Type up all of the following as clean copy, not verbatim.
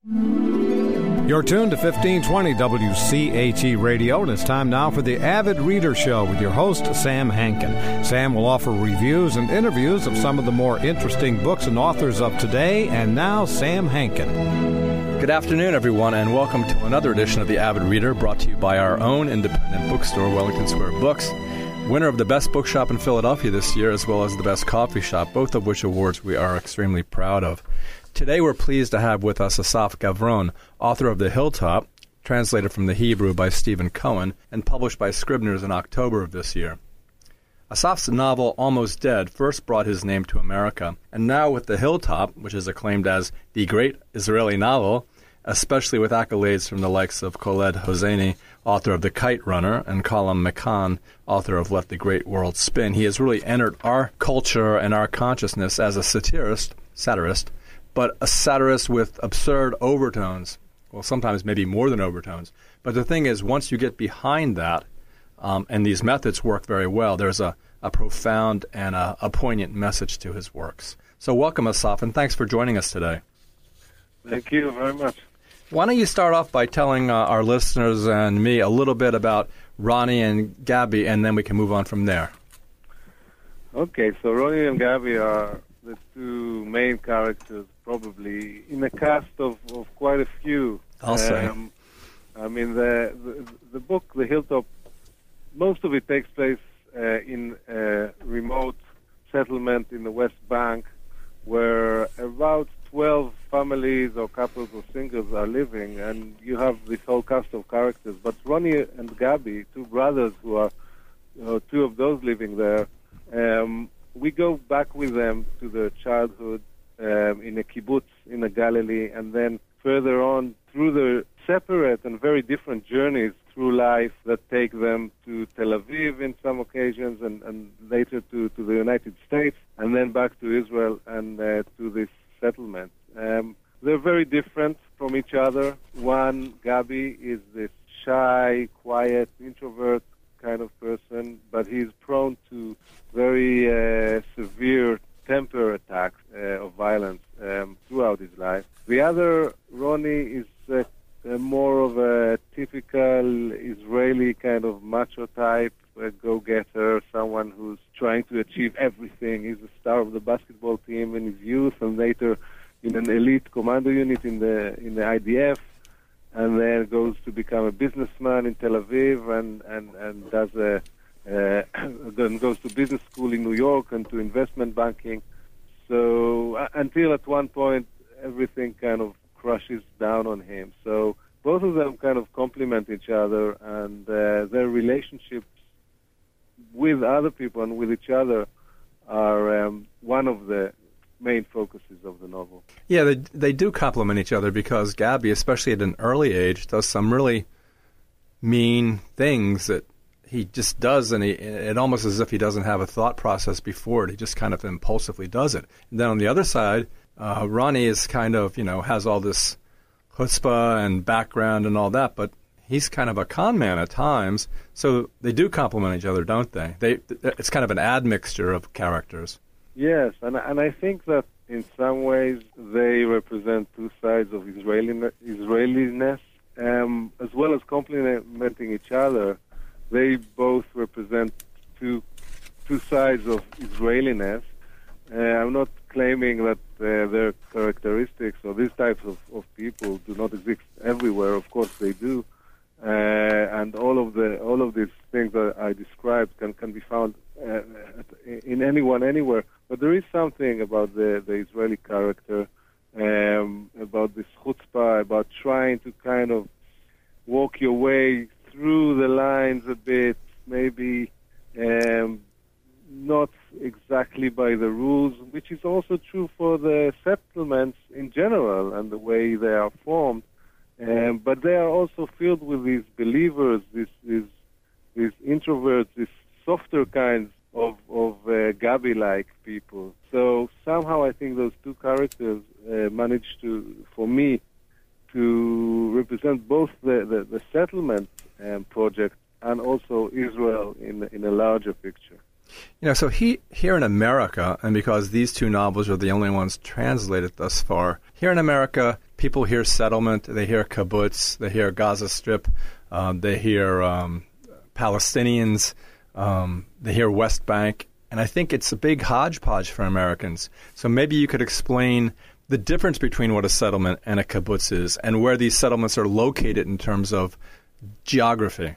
You're tuned to 1520 WCHE Radio, and it's time now for the Avid Reader Show with your host, Sam Hankin. Sam will offer reviews and interviews of some of the more interesting books and authors of today. And now, Sam Hankin. Good afternoon, everyone, and welcome to another edition of the Avid Reader, brought to you by our own independent bookstore, Wellington Square Books, winner of the Best Bookshop in Philadelphia this year, as well as the Best Coffee Shop, both of which awards we are extremely proud of. Today we're pleased to have with us Asaf Gavron, author of The Hilltop, translated from the Hebrew by Stephen Cohen, and published by Scribner's in October of this year. Asaf's novel Almost Dead first brought his name to America, and now with The Hilltop, which is acclaimed as the great Israeli novel, especially with accolades from the likes of Khaled Hosseini, author of The Kite Runner, and Colum McCann, author of Let the Great World Spin, he has really entered our culture and our consciousness as a satirist, but a satirist with absurd overtones. Well, sometimes maybe more than overtones. But the thing is, once you get behind that, and these methods work very well, there's a profound and a poignant message to his works. So welcome, Asaf, and thanks for joining us today. Thank you very much. Why don't you start off by telling our listeners and me a little bit about Ronnie and Gabi, and then we can move on from there. Okay, so Ronnie and Gabi are the two main characters, probably, in a cast of quite a few. I'll say. I mean, the book, The Hilltop, most of it takes place in a remote settlement in the West Bank, where about 12 families or couples or singles are living, and you have this whole cast of characters. But Ronnie and Gabi, two brothers who are two of those living there, we go back with them to their childhood in a kibbutz in the Galilee, and then further on through the separate and very different journeys through life that take them to Tel Aviv in some occasions, and later to the United States, and then back to Israel and to this settlement. They're very different from each other. One, Gabi, is this shy, quiet, introvert kind of person, but he's prone to very severe temper attacks of violence throughout his life. The other, Ronnie, is more of a typical Israeli kind of macho type, a go-getter, someone who's trying to achieve everything. He's the star of the basketball team in his youth, and later in an elite commando unit in the IDF, and then goes to become a businessman in Tel Aviv, and does then goes to business school in New York and to investment banking. So until at one point everything kind of crushes down on him. So both of them kind of complement each other, and their relationships with other people and with each other are one of the main focuses of the novel. Yeah, they do complement each other, because Gabi, especially at an early age, does some really mean things that he just does, and it almost as if he doesn't have a thought process before it. He just kind of impulsively does it. And then on the other side, Ronnie is kind of, has all this chutzpah and background and all that, but he's kind of a con man at times. So they do complement each other, don't they? It's kind of an admixture of characters. Yes, and I think that in some ways they represent two sides of Israeliness, as well as complementing each other. They both represent two sides of Israeliness. I'm not claiming that their characteristics or these types of people do not exist everywhere. Of course they do, and all of these things that I described can be found in anyone, anywhere. But there is something about the Israeli character, about this chutzpah, about trying to kind of walk your way through the lines a bit, maybe not exactly by the rules, which is also true for the settlements in general and the way they are formed. But they are also filled with these believers, these introverts, these softer kinds of Gabi-like people. So somehow I think those two characters managed for me to represent both the settlement project and also Israel in a larger picture. So here in America, and because these two novels are the only ones translated thus far, here in America, people hear settlement, they hear kibbutz, they hear Gaza Strip, they hear Palestinians, they hear West Bank, and I think it's a big hodgepodge for Americans. So maybe you could explain the difference between what a settlement and a kibbutz is, and where these settlements are located in terms of geography.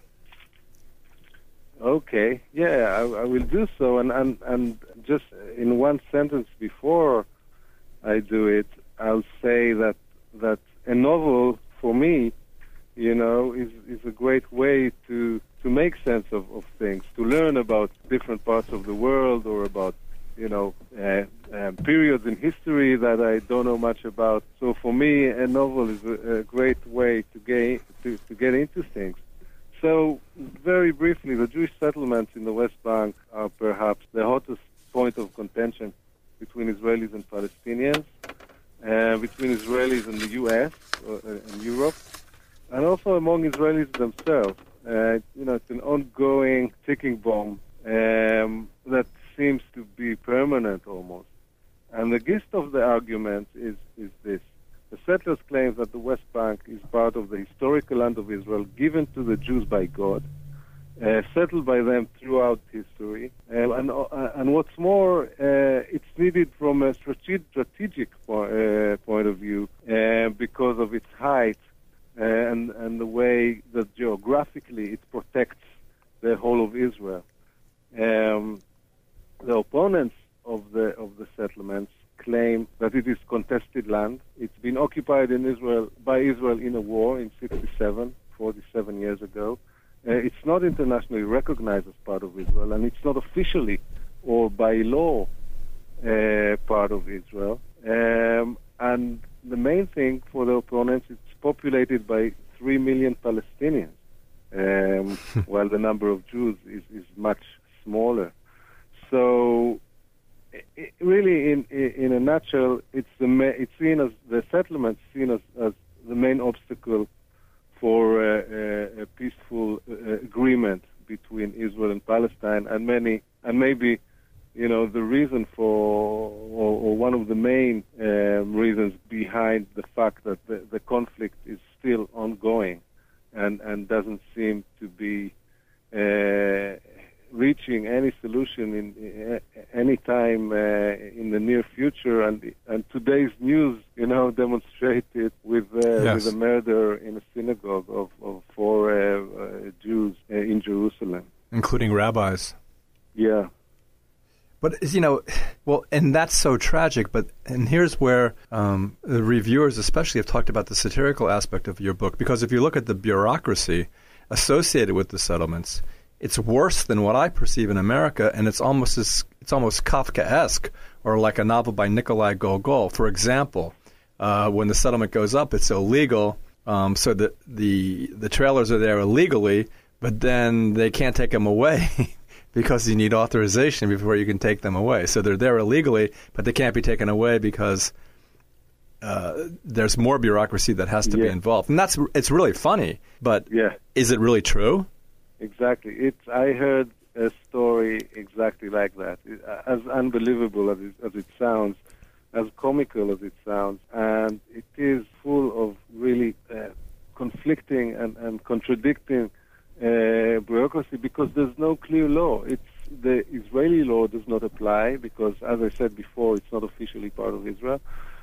Okay, yeah, I will do so. And just in one sentence before I do it, I'll say that a novel, for me, is a great way to make sense of things, to learn about different parts of the world, or about periods in history that I don't know much about. So for me, a novel is a great way to get into things. So very briefly, the Jewish settlements in the West Bank are perhaps the hottest point of contention between Israelis and Palestinians, between Israelis and the U.S. And Europe, and also among Israelis themselves. It's an ongoing ticking bomb that seems to be permanent almost. And the gist of the argument is this. The settlers claim that the West Bank is part of the historical land of Israel given to the Jews by God, settled by them throughout history. And what's more, it's needed from a strategic point of view because of its height and the way that geographically it protects the whole of Israel. The opponents of the settlements claim that it is contested land. It's been occupied by Israel in a war in 47 years ago. It's not internationally recognized as part of Israel, and it's not officially or by law part of Israel. And the main thing for the opponents, it's populated by 3 million Palestinians, while the number of Jews is much smaller. So, really, in a nutshell, it's seen as the settlement seen as the main obstacle for a peaceful agreement between Israel and Palestine, and maybe the reason for, or one of the main reasons behind the fact that the conflict is still ongoing and doesn't seem to be reaching any solution in any time in the near future, and today's news, demonstrated with a murder in a synagogue of 4 Jews in Jerusalem, including rabbis. Yeah. But and that's so tragic. And here's where the reviewers, especially, have talked about the satirical aspect of your book, because if you look at the bureaucracy associated with the settlements, it's worse than what I perceive in America, and it's almost Kafkaesque, or like a novel by Nikolai Gogol. For example, when the settlement goes up, it's illegal, so that the trailers are there illegally, but then they can't take them away because you need authorization before you can take them away. So they're there illegally, but they can't be taken away because there's more bureaucracy that has to be involved. And it's really funny, but is it really true? Exactly. I heard a story exactly like that, as unbelievable as it sounds, as comical as it sounds, and it is full of really conflicting and contradicting bureaucracy, because there's no clear law. The Israeli law does not apply because, as I said before, it's not officially part of Israel.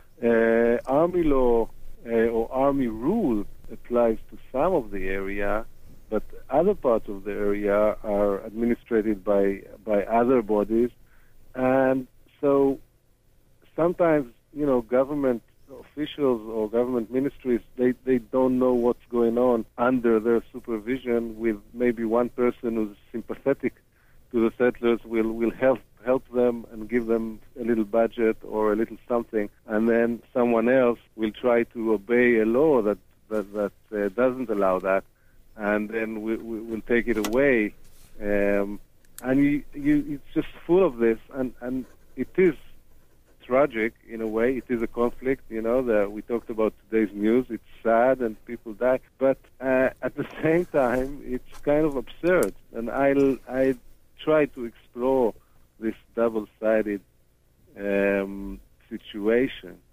Army law or army rule applies to some of the area, but other parts of the area are administered by other bodies. And so sometimes, government officials or government ministries, they don't know what's going on under their supervision, with maybe one person who's sympathetic to the settlers will help them and give them a little budget or a little something, and then someone else will try to obey a law that doesn't allow that, and then we'll take it away. And it's just full of this, and it is tragic in a way. It is a conflict, that we talked about today's news. It's sad and people die, but at the same time, it's kind of absurd. And I try to explore this double-sided situation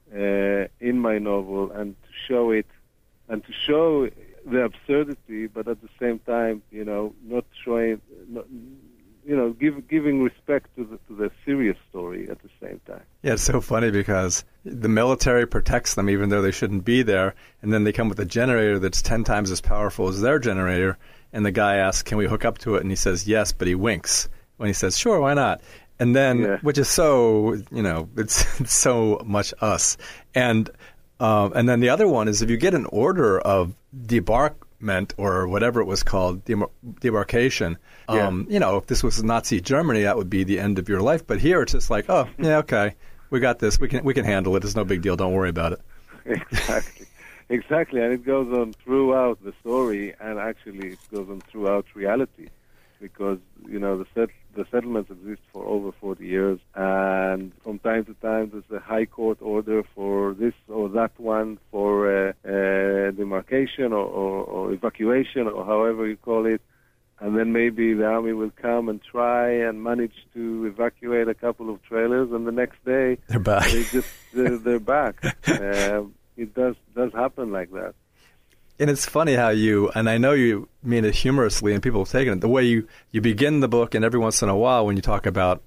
in my novel, and to show it, and to show the absurdity, but at the same time, not showing, giving respect to the serious story at the same time. Yeah, it's so funny because the military protects them even though they shouldn't be there, and then they come with a generator that's 10 times as powerful as their generator, and the guy asks, can we hook up to it? And he says, yes, but he winks when he says, sure, why not? And then, which is so, it's so much us. And then the other one is if you get an order of debarkment or whatever it was called, debarkation, if this was Nazi Germany, that would be the end of your life. But here it's just like, oh, yeah, okay, we got this. We can handle it. It's no big deal. Don't worry about it. Exactly. And it goes on throughout the story, and actually it goes on throughout reality, because, the settlements exist for over 40 years, and from time to time there's a high court order for this or that one, for demarcation or evacuation, or however you call it, and then maybe the army will come and try and manage to evacuate a couple of trailers, and the next day they're back. They're back. It does happen like that. And it's funny how and I know you mean it humorously, and people have taken it, the way you begin the book, and every once in a while when you talk about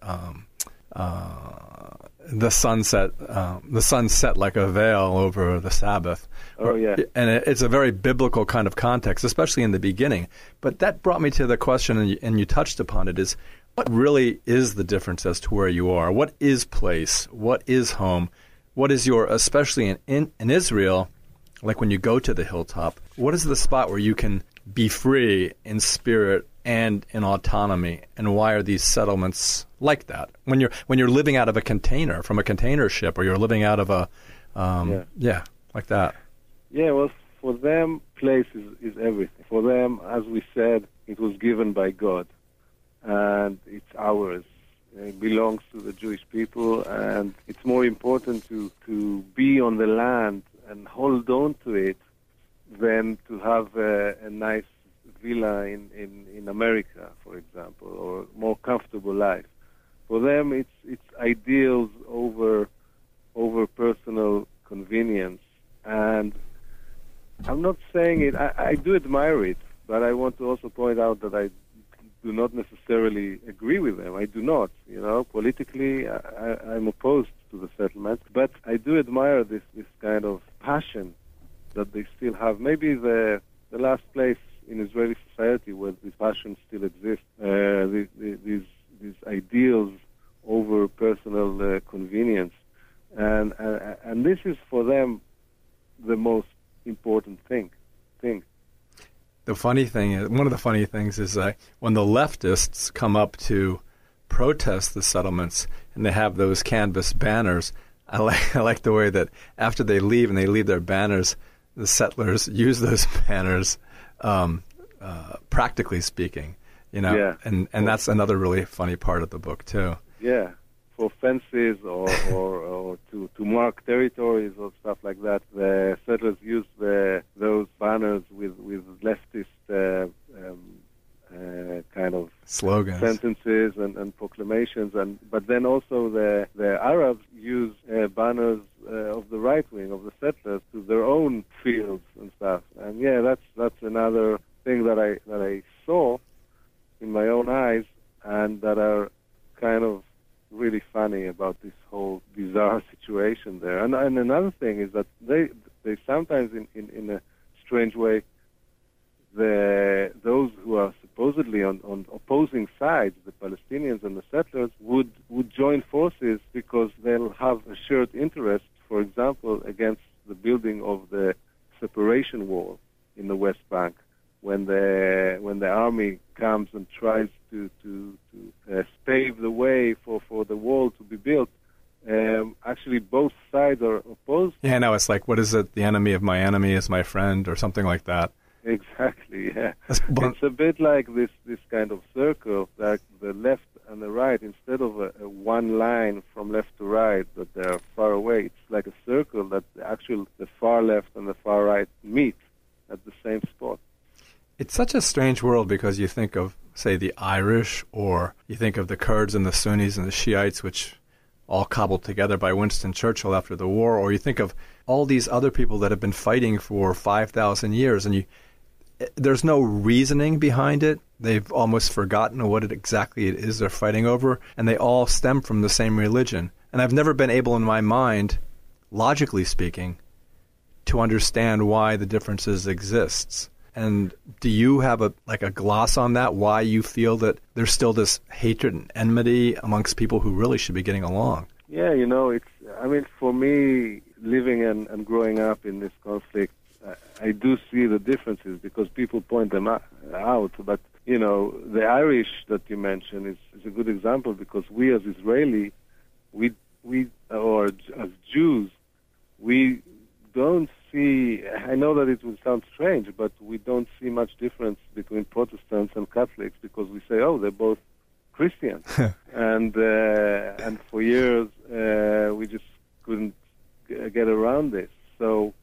the sunset like a veil over the Sabbath. Oh, yeah. And it's a very biblical kind of context, especially in the beginning. But that brought me to the question, and you touched upon it, is what really is the difference as to where you are? What is place? What is home? What is especially in Israel, like when you go to the hilltop, what is the spot where you can be free in spirit and in autonomy? And why are these settlements like that? When you're living out of a container, from a container ship, or you're living out of a, like that. Yeah, well, for them, place is everything. For them, as we said, it was given by God, and it's ours. It belongs to the Jewish people, and it's more important to be on the land and hold on to it than to have a nice villa in America, for example, or more comfortable life. For them, it's ideals over personal convenience. And I'm not saying it. I do admire it, but I want to also point out that I do not necessarily agree with them. I do not. Politically, I'm opposed to the settlement, but I do admire this kind of passion that they still have. Maybe the last place in Israeli society where this passion still exists, these ideals over personal convenience, and this is for them the most important thing. The funny thing is, one of the funny things is when the leftists come up to protest the settlements and they have those canvas banners, I like the way that after they leave and they leave their banners, the settlers use those banners, practically speaking, and that's another really funny part of the book too. Yeah, for fences or to mark territories or stuff like that, the settlers use those banners with leftist kind of slogans, sentences and proclamations, but then also the Arabs use banners of the right wing of the settlers to their own fields and stuff. And that's another thing that I saw in my own eyes, and that are kind of really funny about this whole bizarre situation there. And another thing is that they sometimes in a strange way, those who are supposedly on opposing sides, the Palestinians and the settlers, would join forces because they'll have a shared interest, for example, against the building of the separation wall in the West Bank. When the army comes and tries to pave the way for the wall to be built, actually both sides are opposed. Yeah, no, it's like, what is it? The enemy of my enemy is my friend, or something like that. Exactly, yeah. It's a bit like this kind of circle, that the left and the right, instead of a one line from left to right, that they're far away, it's like a circle that the far left and the far right meet at the same spot. It's such a strange world because you think of, say, the Irish, or you think of the Kurds and the Sunnis and the Shiites, which all cobbled together by Winston Churchill after the war, or you think of all these other people that have been fighting for 5,000 years, and there's no reasoning behind it. They've almost forgotten what exactly it is they're fighting over, and they all stem from the same religion. And I've never been able in my mind, logically speaking, to understand why the differences exists. And do you have a gloss on that, why you feel that there's still this hatred and enmity amongst people who really should be getting along? Yeah, for me, living and growing up in this conflict, I do see the differences because people point them out. But, the Irish that you mentioned is a good example because we as Israeli, or as Jews, we don't see, I know that it will sound strange, but we don't see much difference between Protestants and Catholics because we say, they're both Christians. and for years, we just couldn't get around this. So,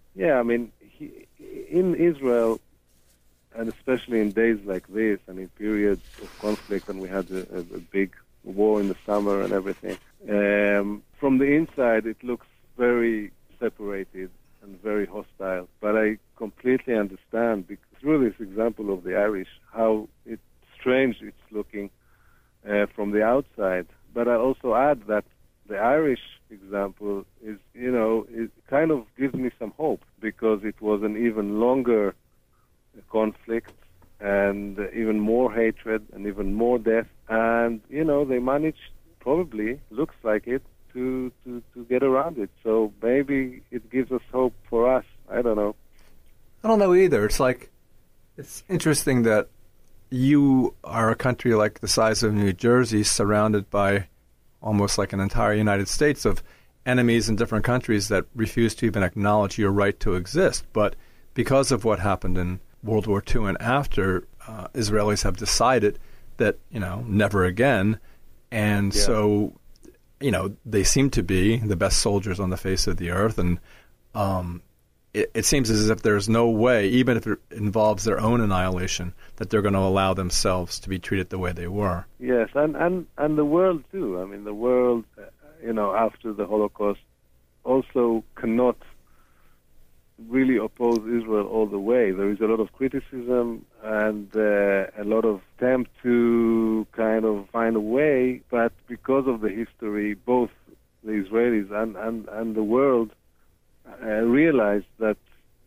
in Israel, and especially in days like this, and in periods of conflict, and we had a big war in the summer and everything, from the inside it looks very separated and very hostile. But I completely understand, through this example of the Irish, how strange it's looking from the outside. But I also add that the Irish example is, it kind of gives me some hope because it was an even longer conflict and even more hatred and even more death. And, they managed, probably, looks like it, to get around it. So maybe it gives us hope for us. I don't know. I don't know either. It's interesting that you are a country like the size of New Jersey, surrounded by almost like an entire United States of enemies in different countries that refuse to even acknowledge your right to exist. But because of what happened in World War II and after, Israelis have decided that, never again. And so, they seem to be the best soldiers on the face of the earth. And it seems as if there's no way, even if it involves their own annihilation, that they're going to allow themselves to be treated the way they were. Yes, and the world too. I mean, the world, after the Holocaust also cannot really oppose Israel all the way. There is a lot of criticism and a lot of attempt to kind of find a way, but because of the history, both the Israelis and the world realized that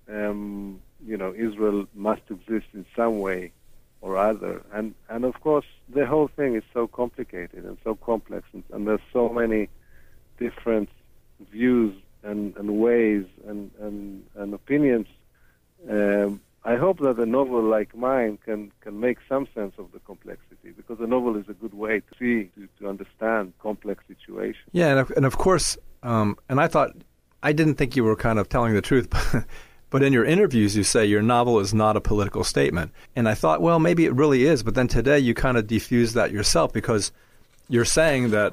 Israel must exist in some way or other, and of course the whole thing is so complicated and so complex, and there's so many different views and ways and opinions. I hope that a novel like mine can make some sense of the complexity, because a novel is a good way to see, to understand complex situations. Yeah, and of course, and I didn't think you were kind of telling the truth, but in your interviews you say your novel is not a political statement. And I thought, well, maybe it really is, but then today you kind of defused that yourself, because you're saying that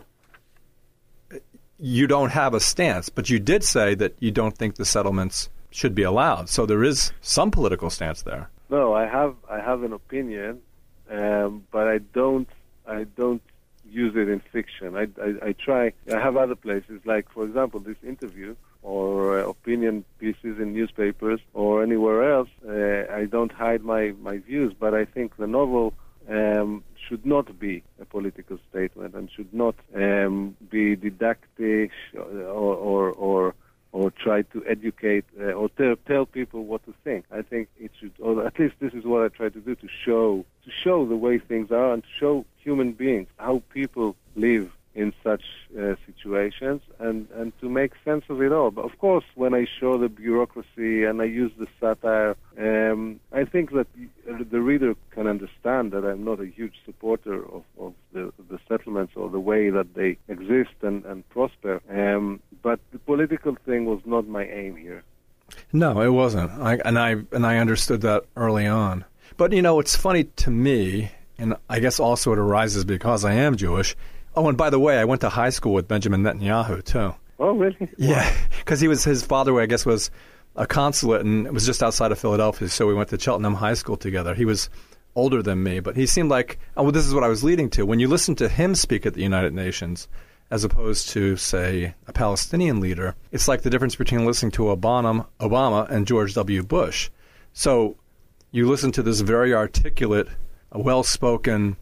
you don't have a stance, but you did say that you don't think the settlements should be allowed. So there is some political stance there. No, I have an opinion, but I don't use it in fiction. I try. I have other places, like, for example, this interview or opinion pieces in newspapers or anywhere else. I don't hide my views, but I think the novel should not be a political statement and should not be didactic or try to educate or tell people what to think. I think it should, or at least this is what I try to do, to show the way things are and to show human beings, how people live in such situations, and to make sense of it all. But of course, when I show the bureaucracy and I use the satire, I think that the reader can understand that I'm not a huge supporter of the settlements or the way that they exist and prosper. But the political thing was not my aim here. No, it wasn't. I understood that early on. But, it's funny to me, and I guess also it arises because I am Jewish. Oh, and by the way, I went to high school with Benjamin Netanyahu, too. Oh, really? Yeah, because his father, I guess, was a consulate, and it was just outside of Philadelphia, so we went to Cheltenham High School together. He was older than me, but he seemed like, this is what I was leading to. When you listen to him speak at the United Nations, as opposed to, say, a Palestinian leader. It's like the difference between listening to Obama and George W. Bush. So you listen to this very articulate, well-spoken,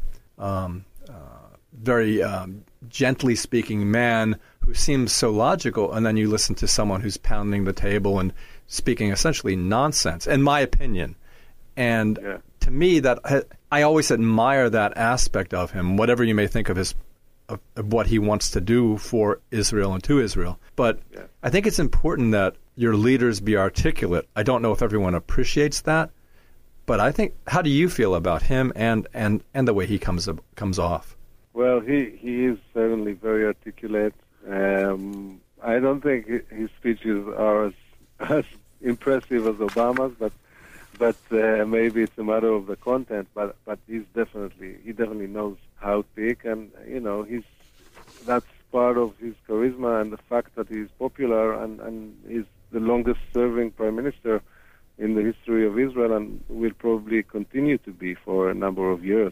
very gently speaking man who seems so logical, and then you listen to someone who's pounding the table and speaking essentially nonsense, in my opinion. And to me, that I always admire that aspect of him, whatever you may think of what he wants to do for Israel and to Israel. But I think it's important that your leaders be articulate. I don't know if everyone appreciates that, but I think, how do you feel about him and the way he comes off? Well, he is certainly very articulate. I don't think his speeches are as impressive as Obama's, but maybe it's a matter of the content. But he definitely knows how to speak, and that's part of his charisma and the fact that he's popular and he's the longest-serving prime minister in the history of Israel, and will probably continue to be for a number of years.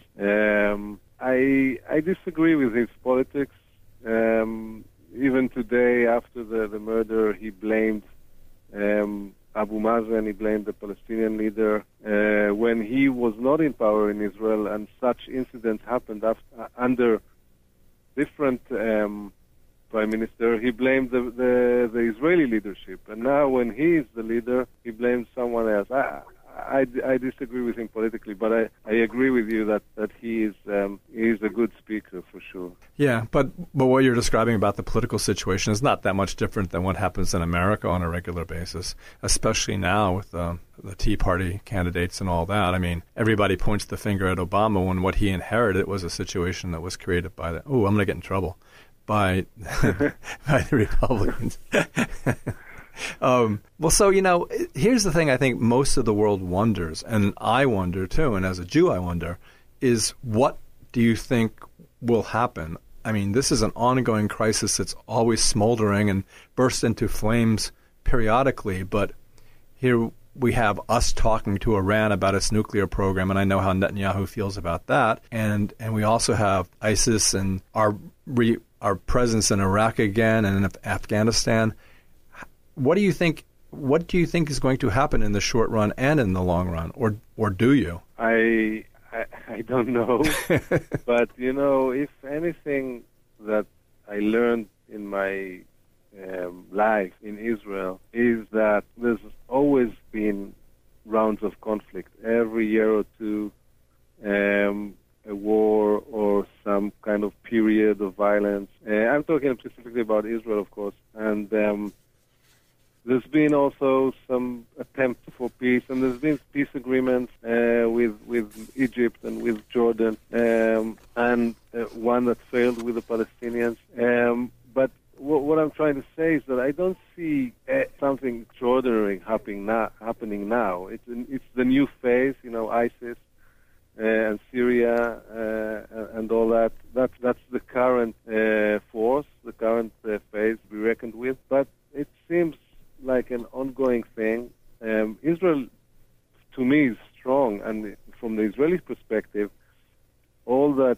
I disagree with his politics. Even today, after the murder, he blamed Abu Mazen, he blamed the Palestinian leader. When he was not in power in Israel, and such incidents happened under different prime minister, he blamed the Israeli leadership. And now when he is the leader, he blames someone else. I disagree with him politically, but I agree with you that he is a good speaker for sure. Yeah, but what you're describing about the political situation is not that much different than what happens in America on a regular basis, especially now with the Tea Party candidates and all that. I mean, everybody points the finger at Obama when what he inherited was a situation that was created by I'm going to get in trouble, by the Republicans. So, here's the thing I think most of the world wonders, and I wonder too, and as a Jew I wonder, is what do you think will happen? I mean, this is an ongoing crisis that's always smoldering and bursts into flames periodically, but here we have us talking to Iran about its nuclear program, and I know how Netanyahu feels about that, and we also have ISIS and our presence in Iraq again and in Afghanistan. What do you think is going to happen in the short run and in the long run, or do you? I don't know, but if anything that I learned in my life in Israel is that there's always been rounds of conflict every year or two, a war or some kind of period of violence. I'm talking specifically about Israel, of course, and there's been also some attempt for peace, and there's been peace agreements with Egypt and with Jordan, and one that failed with the Palestinians. But what I'm trying to say is that I don't see something extraordinary happening now. It's the new phase, ISIS and Syria and all that. That's the current force, the current phase to be reckoned with. But it seems like an ongoing thing. Israel, to me, is strong, and from the Israeli perspective, all that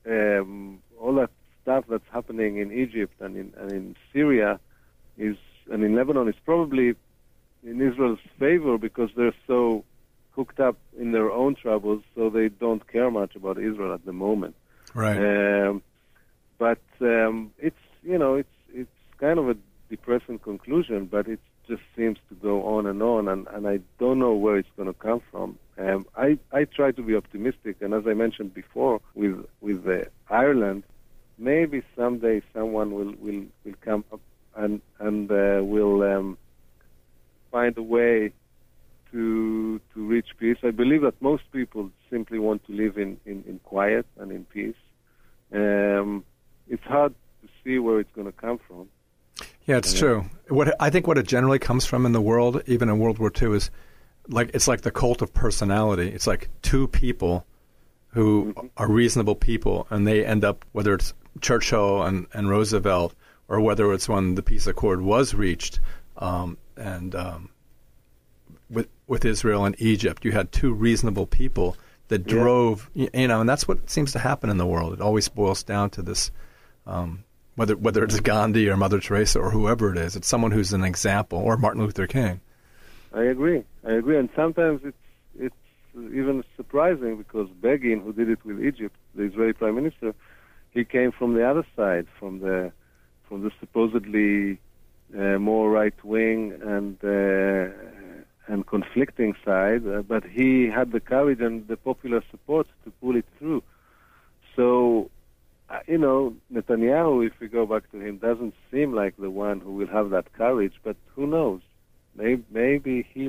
stuff that's happening in Egypt and in Syria and in Lebanon is probably in Israel's favor, because they're so hooked up in their own troubles, so they don't care much about Israel at the moment. Right. But it's kind of a depressing conclusion, but it just seems to go on, and I don't know where it's going to come from. I try to be optimistic, and as I mentioned before, with Ireland, maybe someday someone will come up and will find a way to reach peace. I believe that most people simply want to live in quiet and in peace. It's hard to see where it's going to come from. Yeah, it's true. I think what it generally comes from in the world, even in World War II, is it's like the cult of personality. It's like two people who are reasonable people, and they end up, whether it's Churchill and Roosevelt, or whether it's when the peace accord was reached, with Israel and Egypt, you had two reasonable people that drove, and that's what seems to happen in the world. It always boils down to this whether it's Gandhi or Mother Teresa or whoever it is. It's someone who's an example, or Martin Luther King. I agree, and sometimes it's even surprising because Begin, who did it with Egypt, the Israeli Prime Minister, he came from the other side, from the supposedly more right wing and conflicting side, but he had the courage and the popular support to pull it through. So, Netanyahu, if we go back to him, doesn't seem like the one who will have that courage, but who knows? Maybe he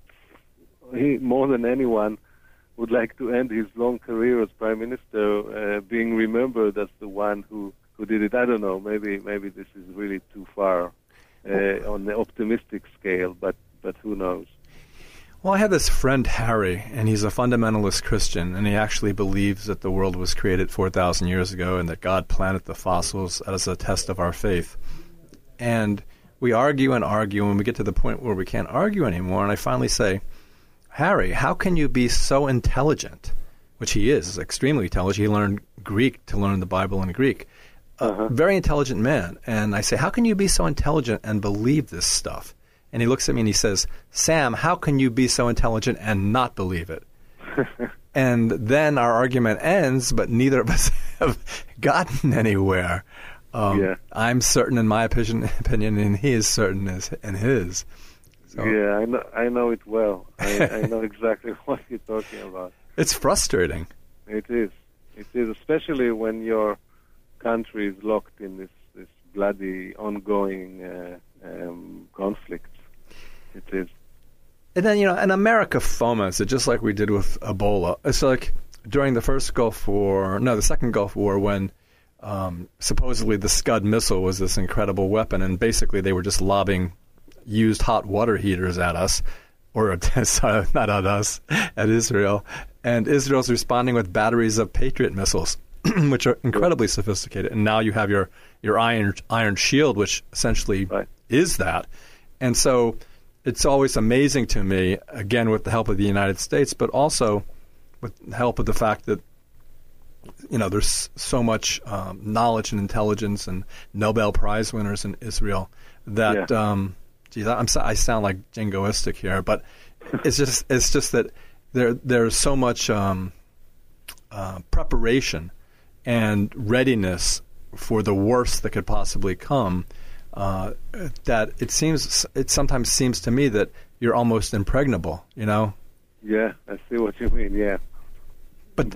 more than anyone would like to end his long career as prime minister being remembered as the one who did it. I don't know. Maybe this is really too far on the optimistic scale, but who knows? Well, I have this friend, Harry, and he's a fundamentalist Christian, and he actually believes that the world was created 4,000 years ago and that God planted the fossils as a test of our faith. And we argue and argue, and we get to the point where we can't argue anymore, and I finally say, Harry, how can you be so intelligent, which he is extremely intelligent. He learned Greek to learn the Bible in Greek. Very intelligent man. And I say, how can you be so intelligent and believe this stuff? And he looks at me and he says, Sam, how can you be so intelligent and not believe it? And then our argument ends, but neither of us have gotten anywhere. I'm certain in my opinion, and he is certain in his. So, yeah, I know it well. I know exactly what you're talking about. It's frustrating. It is, especially when your country is locked in this bloody, ongoing conflict. It is. And then, and America foments it just like we did with Ebola. It's like during the second Gulf War when supposedly the Scud missile was this incredible weapon, and basically they were just lobbing used hot water heaters at us, or not at us, at Israel. And Israel's responding with batteries of Patriot missiles, which are incredibly sophisticated. And now you have your iron shield, which essentially is that. And so it's always amazing to me, again, with the help of the United States, but also with the help of the fact that, there's so much knowledge and intelligence and Nobel Prize winners in Israel that, I sound like jingoistic here, but it's just that there's so much preparation and readiness for the worst that could possibly come, that it sometimes seems to me that you're almost impregnable, Yeah, I see what you mean, yeah. But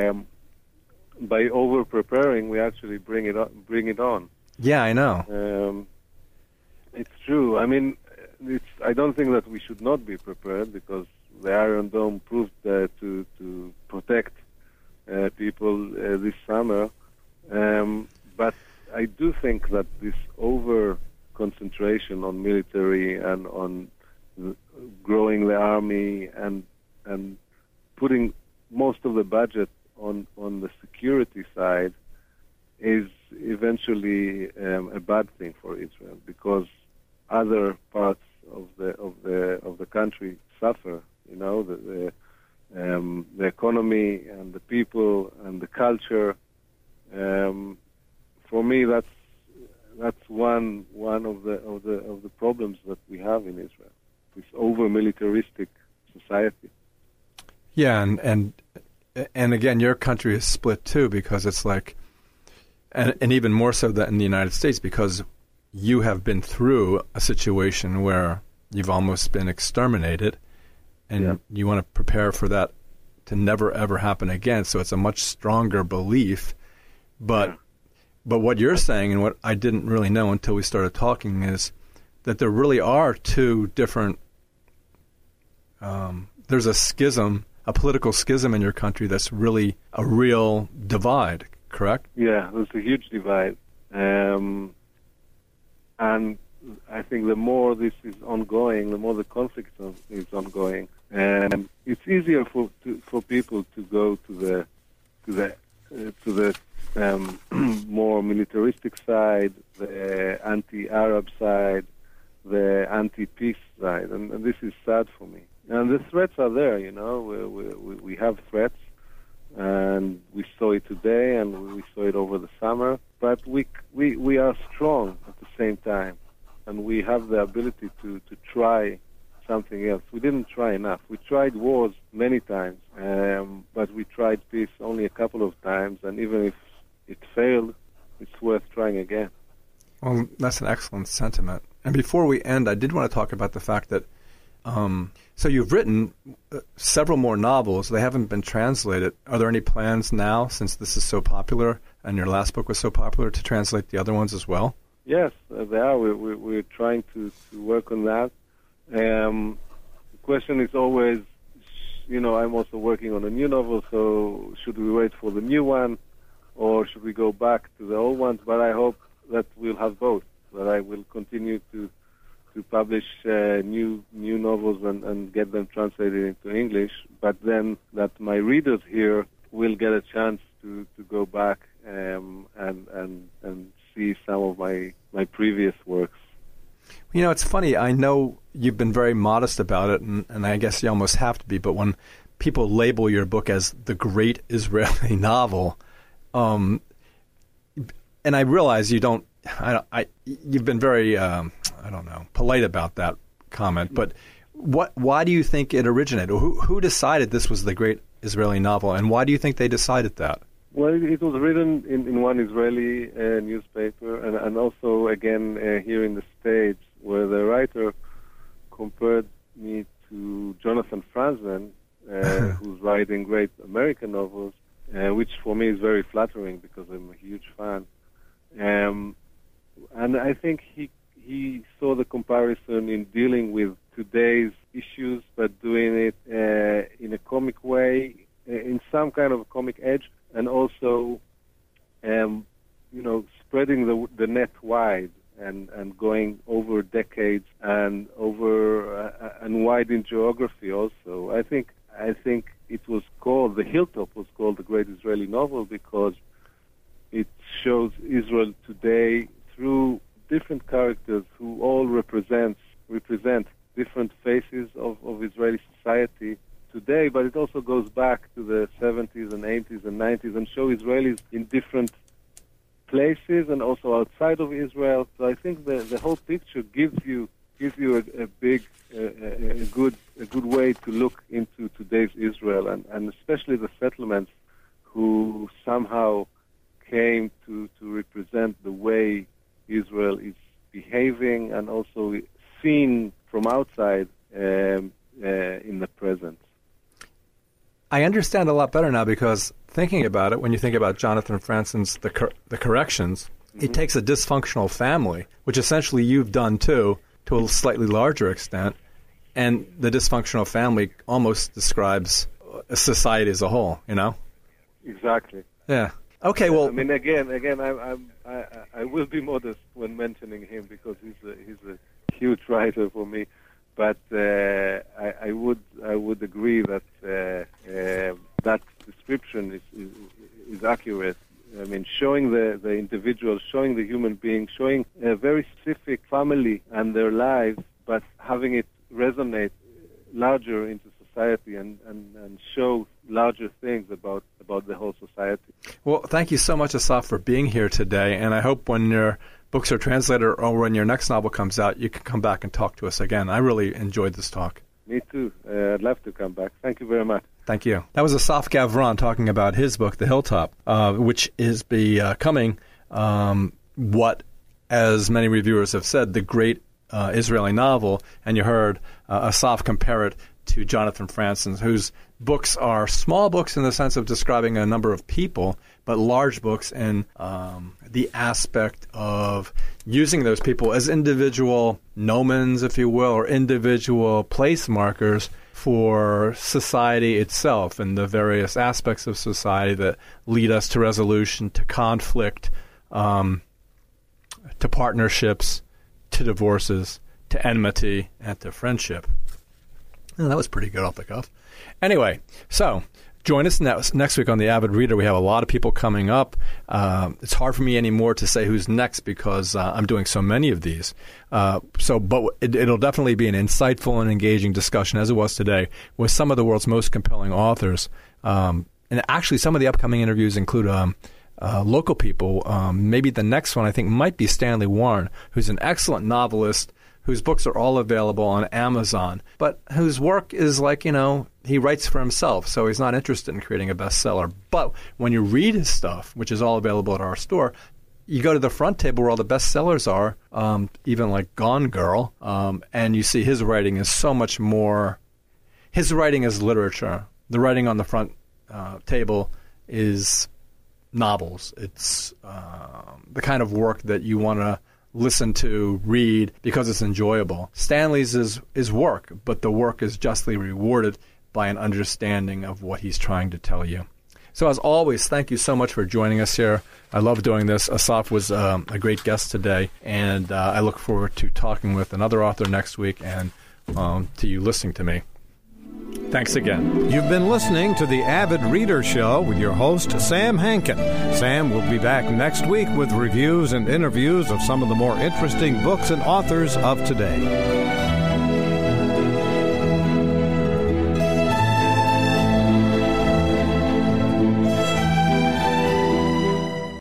by over-preparing, we actually bring it on. Yeah, I know. It's true. I mean, I don't think that we should not be prepared because the Iron Dome proved to protect people this summer. But I do think that this over-concentration on military and on growing the army and putting most of the budget on the security side is eventually a bad thing for Israel because other parts of the country suffer. The economy and the people and the culture. For me, that's one of the problems that we have in Israel. This over-militaristic society. Yeah, and again, your country is split too because it's like, and even more so than in the United States because you have been through a situation where you've almost been exterminated, and you want to prepare for that to never ever happen again. So it's a much stronger belief, but what you're saying and what I didn't really know until we started talking is that there really are two different. There's a schism. A political schism in your country that's really a real divide, correct? Yeah, there's a huge divide. And I think the more this is ongoing, the more the conflict is ongoing. And it's easier for people to go to the more militaristic side, the anti-Arab side, the anti-peace side. And this is sad for me. And the threats are there, We have threats. and we saw it today, and we saw it over the summer. But we are strong at the same time, and we have the ability to try something else. We didn't try enough. We tried wars many times, but we tried peace only a couple of times, and even if it failed, it's worth trying again. Well, that's an excellent sentiment. And before we end, I did want to talk about the fact that so you've written several more novels. They haven't been translated. Are there any plans now, since this is so popular and your last book was so popular, to translate the other ones as well? Yes, there are. We're trying to work on that. The question is always, I'm also working on a new novel, so should we wait for the new one, or should we go back to the old ones? But I hope that we'll have both, that I will continue to publish new novels and get them translated into English, but then that my readers here will get a chance to go back and see some of my previous works. It's funny. I know you've been very modest about it, and I guess you almost have to be, but when people label your book as the great Israeli novel, and I realize you don't, you've been very, polite about that comment, but why do you think it originated? Who decided this was the great Israeli novel, and why do you think they decided that? Well, it was written in one Israeli newspaper, and also, again, here in the States, where the writer compared me to Jonathan Franzen, who's writing great American novels, which for me is very flattering because I'm a huge fan. And I think he saw the comparison in dealing with today's issues, but doing it in a comic way, in some kind of comic edge, and also, spreading the net wide and going over decades and over and wide in geography also. I think it was called, The Hilltop was called the Great Israeli Novel because it shows Israel today through different characters who all represent different faces of Israeli society today, but it also goes back to the 70s and 80s and 90s and show Israelis in different places and also outside of Israel. So I think the whole picture gives you a good way to look into today's Israel and especially the settlements who somehow came to represent the way Israel is behaving and also seen from outside in the present. I understand a lot better now because thinking about it, when you think about Jonathan Franzen's The Corrections, it takes a dysfunctional family, which essentially you've done too, to a slightly larger extent, and the dysfunctional family almost describes a society as a whole, Exactly. Yeah. Okay, well... I mean, again, I will be modest when mentioning him because he's a huge writer for me. But I would agree that that description is accurate. I mean, showing the individual, showing the human being, showing a very specific family and their lives, but having it resonate larger into society and show larger things about the whole society. Well, thank you so much, Asaf, for being here today, and I hope when your books are translated or when your next novel comes out, you can come back and talk to us again. I really enjoyed this talk. Me too. I'd love to come back. Thank you very much. Thank you. That was Asaf Gavron talking about his book, The Hilltop, which is becoming what, as many reviewers have said, the great Israeli novel. And you heard Asaf compare it to Jonathan Franzen, whose books are small books in the sense of describing a number of people, but large books in the aspect of using those people as individual nomens, if you will, or individual place markers for society itself and the various aspects of society that lead us to resolution, to conflict, to partnerships, to divorces, to enmity, and to friendship. And that was pretty good off the cuff. Anyway, so join us next week on The Avid Reader. We have a lot of people coming up. It's hard for me anymore to say who's next because I'm doing so many of these. But it'll definitely be an insightful and engaging discussion, as it was today, with some of the world's most compelling authors. And And actually, some of the upcoming interviews include local people. Maybe the next one, I think, might be Stanley Warren, who's an excellent novelist whose books are all available on Amazon, but whose work is like, he writes for himself, so he's not interested in creating a bestseller. But when you read his stuff, which is all available at our store, you go to the front table where all the bestsellers are, even like Gone Girl, and you see his writing is so much more. His writing is literature. The writing on the front table is novels. It's the kind of work that you want to listen to, read, because it's enjoyable. Stanley's is work, but the work is justly rewarded by an understanding of what he's trying to tell you. So as always, thank you so much for joining us here. I love doing this. Asaf was a great guest today, and I look forward to talking with another author next week and to you listening to me. Thanks again. You've been listening to the Avid Reader Show with your host, Sam Hankin. Sam will be back next week with reviews and interviews of some of the more interesting books and authors of today.